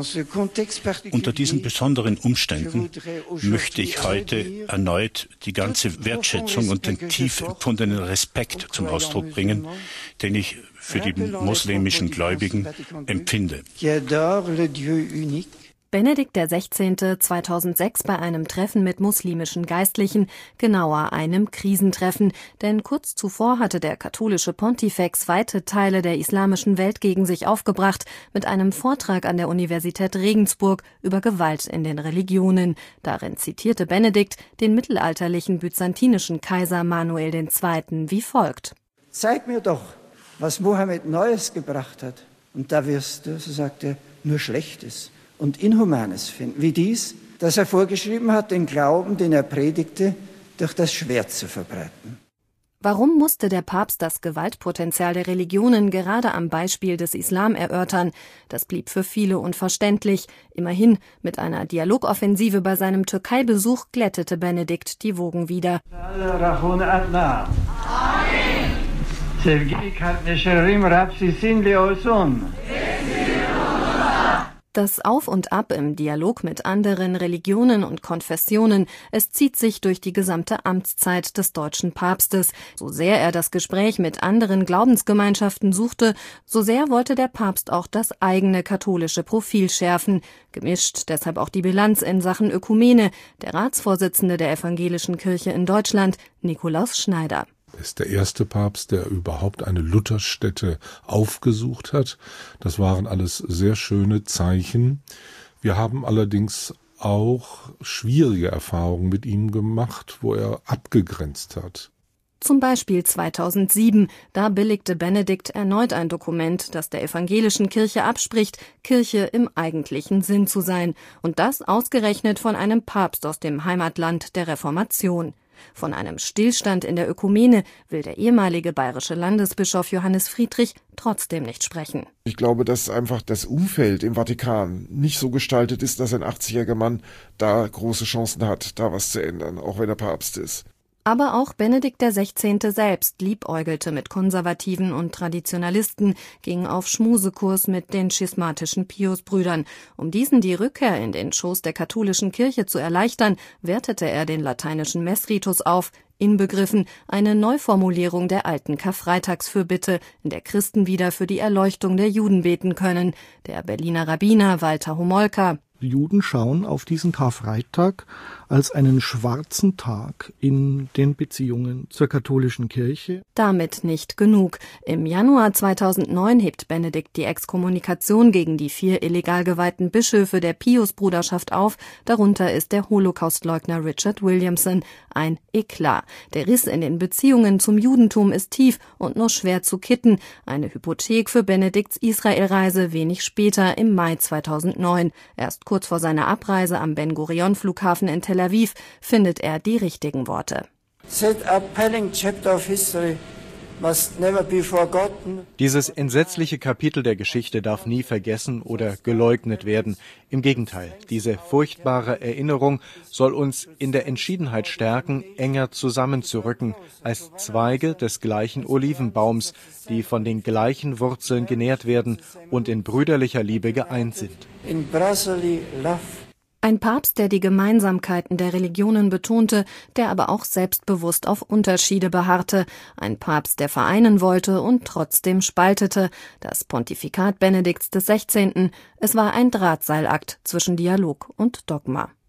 Unter diesen besonderen Umständen möchte ich heute erneut die ganze Wertschätzung und den tief empfundenen Respekt zum Ausdruck bringen, den ich für die muslimischen Gläubigen empfinde. Benedikt XVI. 2006 bei einem Treffen mit muslimischen Geistlichen, genauer einem Krisentreffen, denn kurz zuvor hatte der katholische Pontifex weite Teile der islamischen Welt gegen sich aufgebracht mit einem Vortrag an der Universität Regensburg über Gewalt in den Religionen. Darin zitierte Benedikt den mittelalterlichen byzantinischen Kaiser Manuel II. Wie folgt: Zeig mir doch, was Mohammed Neues gebracht hat, und da wirst du, so sagt er, nur Schlechtes und Inhumanes finden, wie dies, dass er vorgeschrieben hat, den Glauben, den er predigte, durch das Schwert zu verbreiten. Warum musste der Papst das Gewaltpotenzial der Religionen gerade am Beispiel des Islam erörtern? Das blieb für viele unverständlich. Immerhin, mit einer Dialogoffensive bei seinem Türkei-Besuch glättete Benedikt die Wogen wieder. Das Auf und Ab im Dialog mit anderen Religionen und Konfessionen, es zieht sich durch die gesamte Amtszeit des deutschen Papstes. So sehr er das Gespräch mit anderen Glaubensgemeinschaften suchte, so sehr wollte der Papst auch das eigene katholische Profil schärfen. Gemischt deshalb auch die Bilanz in Sachen Ökumene, der Ratsvorsitzende der Evangelischen Kirche in Deutschland, Nikolaus Schneider. Er ist der erste Papst, der überhaupt eine Lutherstätte aufgesucht hat. Das waren alles sehr schöne Zeichen. Wir haben allerdings auch schwierige Erfahrungen mit ihm gemacht, wo er abgegrenzt hat. Zum Beispiel 2007, da billigte Benedikt erneut ein Dokument, das der evangelischen Kirche abspricht, Kirche im eigentlichen Sinn zu sein. Und das ausgerechnet von einem Papst aus dem Heimatland der Reformation. Von einem Stillstand in der Ökumene will der ehemalige bayerische Landesbischof Johannes Friedrich trotzdem nicht sprechen. Ich glaube, dass einfach das Umfeld im Vatikan nicht so gestaltet ist, dass ein 80-jähriger Mann da große Chancen hat, da was zu ändern, auch wenn er Papst ist. Aber auch Benedikt XVI. Selbst liebäugelte mit Konservativen und Traditionalisten, ging auf Schmusekurs mit den schismatischen Piusbrüdern. Um diesen die Rückkehr in den Schoß der katholischen Kirche zu erleichtern, wertete er den lateinischen Messritus auf, inbegriffen eine Neuformulierung der alten Karfreitagsfürbitte, in der Christen wieder für die Erleuchtung der Juden beten können. Der Berliner Rabbiner Walter Homolka: Die Juden schauen auf diesen Karfreitag als einen schwarzen Tag in den Beziehungen zur katholischen Kirche. Damit nicht genug. Im Januar 2009 hebt Benedikt die Exkommunikation gegen die 4 illegal geweihten Bischöfe der Piusbruderschaft auf. Darunter ist der Holocaustleugner Richard Williamson. Ein Eklat. Der Riss in den Beziehungen zum Judentum ist tief und nur schwer zu kitten. Eine Hypothek für Benedikts Israelreise wenig später im Mai 2009. Erst kurz vor seiner Abreise am Ben-Gurion-Flughafen in Tel Aviv findet er die richtigen Worte. Dieses entsetzliche Kapitel der Geschichte darf nie vergessen oder geleugnet werden. Im Gegenteil, diese furchtbare Erinnerung soll uns in der Entschiedenheit stärken, enger zusammenzurücken, als Zweige des gleichen Olivenbaums, die von den gleichen Wurzeln genährt werden und in brüderlicher Liebe geeint sind. Ein Papst, der die Gemeinsamkeiten der Religionen betonte, der aber auch selbstbewusst auf Unterschiede beharrte. Ein Papst, der vereinen wollte und trotzdem spaltete. Das Pontifikat Benedikts XVI., es war ein Drahtseilakt zwischen Dialog und Dogma.